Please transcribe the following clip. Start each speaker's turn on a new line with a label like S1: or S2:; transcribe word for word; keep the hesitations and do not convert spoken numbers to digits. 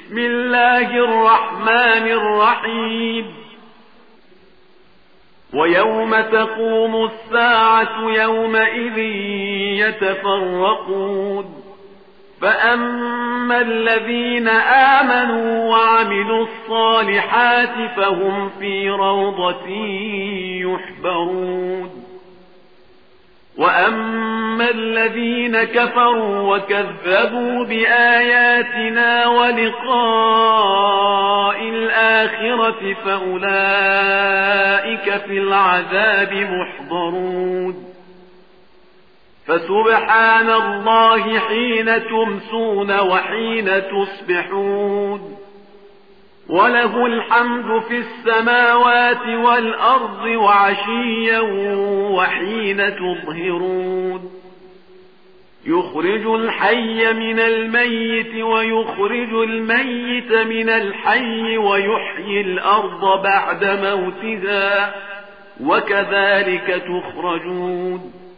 S1: بسم الله الرحمن الرحيم ويوم تقوم الساعة يومئذ يتفرقون فأما الذين آمنوا وعملوا الصالحات فهم في روضة يحبرون وأما الذين كفروا وكذبوا بآياتنا ولقاء الآخرة فأولئك في العذاب محضرون فسبحان الله حين تمسون وحين تصبحون وله الحمد في السماوات والأرض وعشيا وحين تظهرون يخرج الحي من الميت ويخرج الميت من الحي ويحيي الأرض بعد موتها وكذلك تخرجون